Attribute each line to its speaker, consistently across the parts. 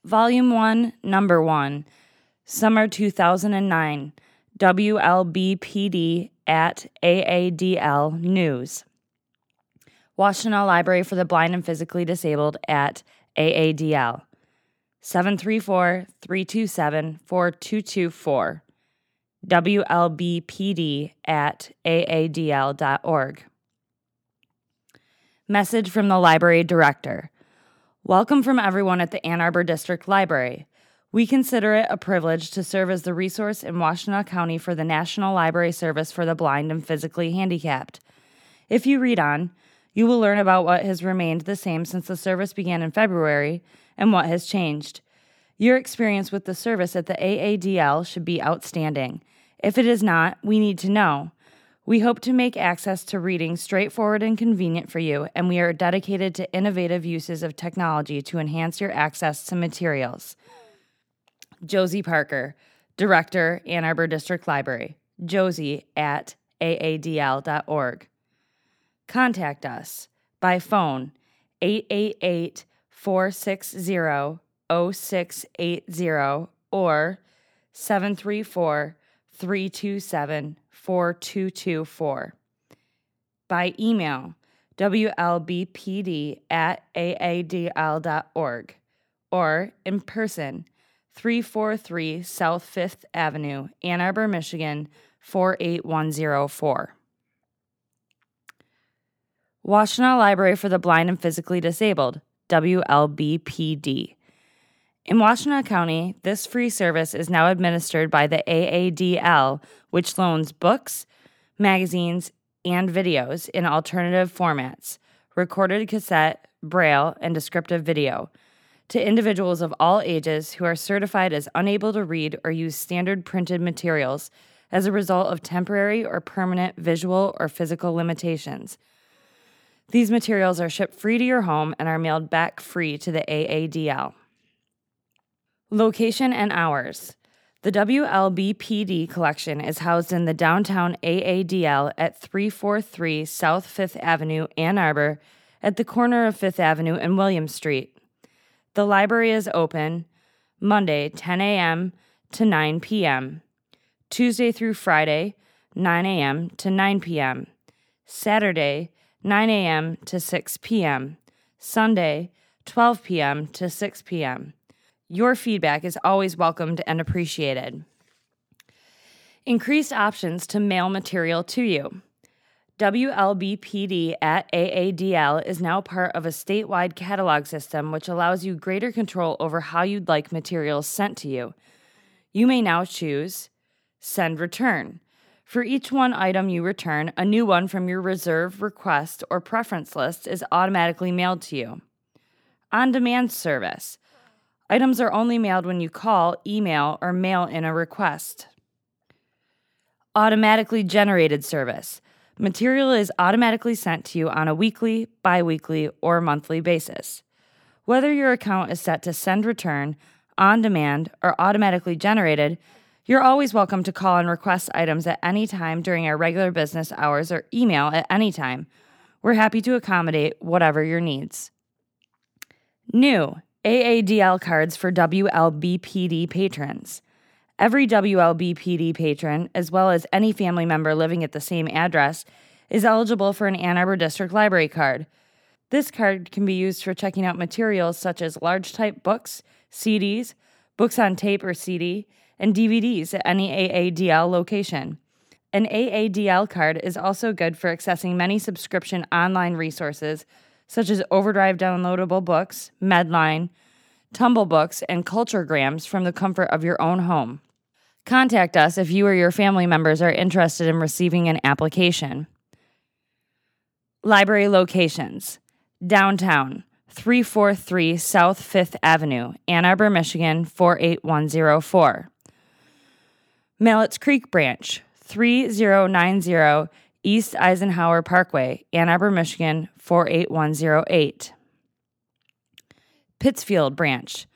Speaker 1: Volume 1, Number 1, Summer 2009, WLBPD at AADL News. Washtenaw Library for the Blind and Physically Disabled at AADL, 734-327-4224, WLBPD at aadl.org. Message from the Library Director. Welcome from everyone at the Ann Arbor District Library. We consider it a privilege to serve as the resource in Washtenaw County for the National Library Service for the Blind and Physically Handicapped. If you read on, you will learn about what has remained the same since the service began in February and what has changed. Your experience with the service at the AADL should be outstanding. If it is not, we need to know. We hope to make access to reading straightforward and convenient for you, and we are dedicated to innovative uses of technology to enhance your access to materials. Josie Parker, Director, Ann Arbor District Library, josie at aadl.org. Contact us by phone 888-460-0680 or 734-327-4224. By email wlbpd at aadl.org or in person 343 South 5th Avenue, Ann Arbor, Michigan 48104. Washtenaw Library for the Blind and Physically Disabled, WLBPD. In Washtenaw County, this free service is now administered by the AADL, which loans books, magazines, and videos in alternative formats, recorded cassette, braille, and descriptive video, to individuals of all ages who are certified as unable to read or use standard printed materials as a result of temporary or permanent visual or physical limitations. These materials are shipped free to your home and are mailed back free to the AADL. Location and hours. The WLBPD collection is housed in the downtown AADL at 343 South 5th Avenue, Ann Arbor, at the corner of 5th Avenue and William Street. The library is open Monday, 10 a.m. to 9 p.m., Tuesday through Friday, 9 a.m. to 9 p.m., Saturday, 9 a.m. to 6 p.m., Sunday, 12 p.m. to 6 p.m. Your feedback is always welcomed and appreciated. Increased options to mail material to you. WLBPD at AADL is now part of a statewide catalog system which allows you greater control over how you'd like materials sent to you. You may now choose Send Return. For each one item you return, a new one from your reserve, request, or preference list is automatically mailed to you. On-demand service. Items are only mailed when you call, email, or mail in a request. Automatically generated service. Material is automatically sent to you on a weekly, bi-weekly, or monthly basis. Whether your account is set to Send Return, on-demand, or automatically generated, you're always welcome to call and request items at any time during our regular business hours or email at any time. We're happy to accommodate whatever your needs. New AADL cards for WLBPD patrons. Every WLBPD patron, as well as any family member living at the same address, is eligible for an Ann Arbor District Library card. This card can be used for checking out materials such as large type books, CDs, books on tape or CD, and DVDs at any AADL location. An AADL card is also good for accessing many subscription online resources such as Overdrive downloadable books, Medline, Tumble Books, and Culturegrams from the comfort of your own home. Contact us if you or your family members are interested in receiving an application. Library locations. Downtown, 343 South 5th Avenue, Ann Arbor, Michigan, 48104. Mallets Creek Branch, 3090 East Eisenhower Parkway, Ann Arbor, Michigan, 48108. Pittsfield Branch,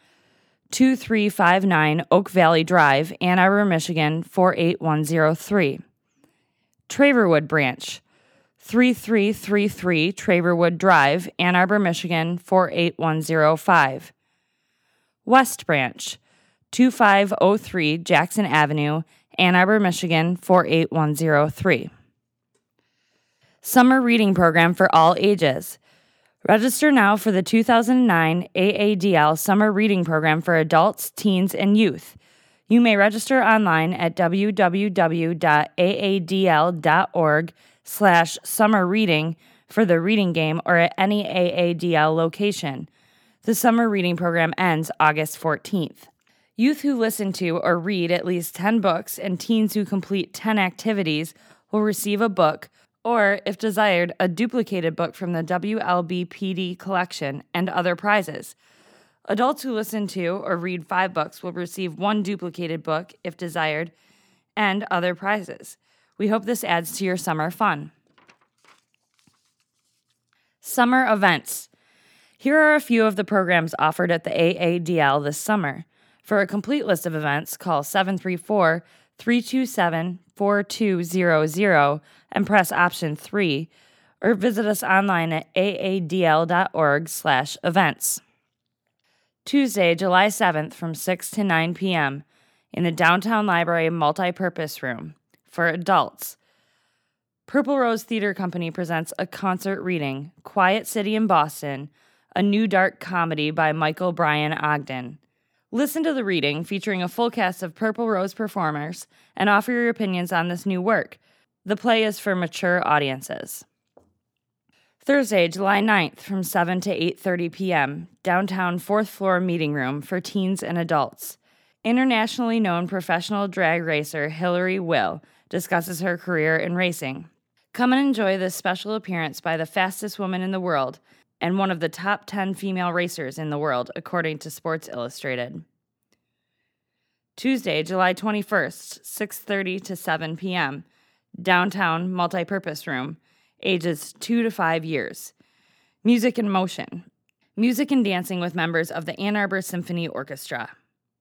Speaker 1: 2359 Oak Valley Drive, Ann Arbor, Michigan, 48103. Traverwood Branch, 3333 Traverwood Drive, Ann Arbor, Michigan, 48105. West Branch, 2503 Jackson Avenue, Ann Arbor, Michigan, 48103. Summer Reading Program for all ages. Register now for the 2009 AADL Summer Reading Program for adults, teens, and youth. You may register online at www.aadl.org/summerreading for the reading game or at any AADL location. The summer reading program ends August 14th. Youth who listen to or read at least 10 books and teens who complete 10 activities will receive a book or, if desired, a duplicated book from the WLBPD collection and other prizes. Adults who listen to or read 5 books will receive 1 duplicated book, if desired, and other prizes. We hope this adds to your summer fun. Summer events. Here are a few of the programs offered at the AADL this summer. For a complete list of events, call 734-327-4200 and press option 3, or visit us online at aadl.org/events. Tuesday, July 7th from 6 to 9 p.m. in the Downtown Library Multipurpose Room for adults. Purple Rose Theater Company presents a concert reading, Quiet City in Boston, a new dark comedy by Michael Bryan Ogden. Listen to the reading featuring a full cast of Purple Rose performers and offer your opinions on this new work. The play is for mature audiences. Thursday, July 9th from 7 to 8:30 p.m., downtown 4th floor meeting room for teens and adults. Internationally known professional drag racer Hillary Will discusses her career in racing. Come and enjoy this special appearance by the fastest woman in the world and one of the top 10 female racers in the world, according to Sports Illustrated. Tuesday, July 21st, 6:30 to 7 p.m., downtown multipurpose room, ages 2 to 5 years. Music in Motion. Music and dancing with members of the Ann Arbor Symphony Orchestra.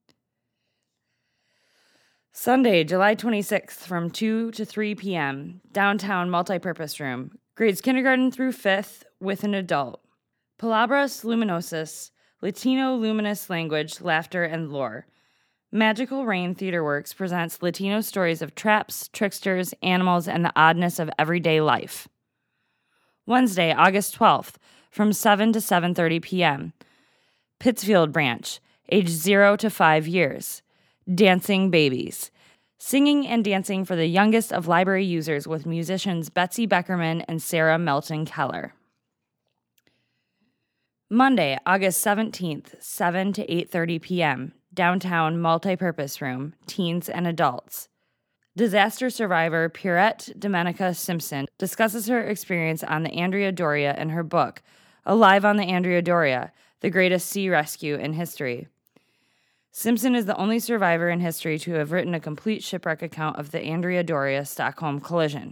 Speaker 1: Sunday, July 26th from 2 to 3 p.m., downtown multipurpose room, grades kindergarten through 5th with an adult. Palabras Luminosas, Latino luminous language, laughter, and lore. Magical Rain Theater Works presents Latino stories of traps, tricksters, animals, and the oddness of everyday life. Wednesday, August 12th, from 7 to 7:30 p.m., Pittsfield Branch, age 0 to 5 years. Dancing Babies. Singing and dancing for the youngest of library users with musicians Betsy Beckerman and Sarah Melton Keller. Monday, August 17th, 7 to 8:30 p.m., downtown multipurpose room, teens and adults. Disaster survivor Pierrette Domenica Simpson discusses her experience on the Andrea Doria in her book, Alive on the Andrea Doria, the greatest sea rescue in history. Simpson is the only survivor in history to have written a complete shipwreck account of the Andrea Doria Stockholm collision.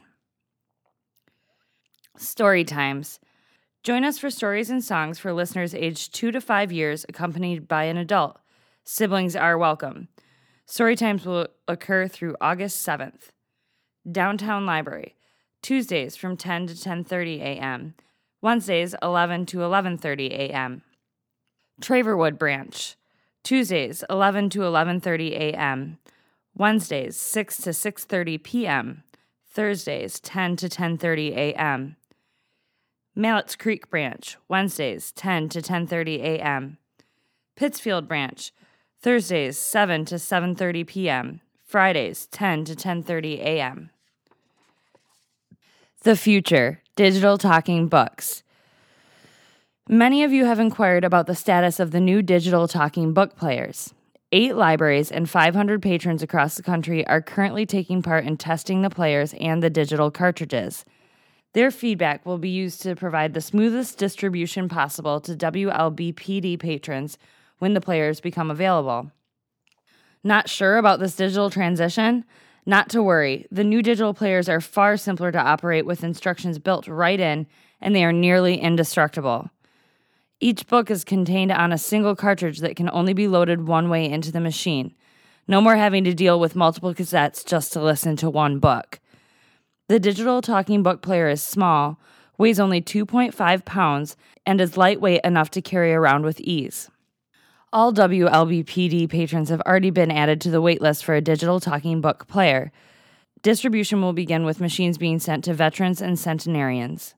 Speaker 1: Story times. Join us for stories and songs for listeners aged 2 to 5 years accompanied by an adult. Siblings are welcome. Story times will occur through August 7th. Downtown Library. Tuesdays from 10 to 10:30 a.m. Wednesdays 11 to 11:30 a.m. Traverwood Branch. Tuesdays, 11 to 11:30 a.m. Wednesdays, 6 to 6:30 p.m. Thursdays, 10 to 10:30 a.m. Mallett's Creek Branch. Wednesdays, 10 to 10:30 a.m. Pittsfield Branch. Thursdays, 7 to 7:30 p.m. Fridays, 10 to 10:30 a.m. The Future. Digital Talking Books. Many of you have inquired about the status of the new digital talking book players. 8 libraries and 500 patrons across the country are currently taking part in testing the players and the digital cartridges. Their feedback will be used to provide the smoothest distribution possible to WLBPD patrons when the players become available. Not sure about this digital transition? Not to worry. The new digital players are far simpler to operate with instructions built right in, and they are nearly indestructible. Each book is contained on a single cartridge that can only be loaded one way into the machine. No more having to deal with multiple cassettes just to listen to one book. The digital talking book player is small, weighs only 2.5 pounds, and is lightweight enough to carry around with ease. All WLBPD patrons have already been added to the waitlist for a digital talking book player. Distribution will begin with machines being sent to veterans and centenarians.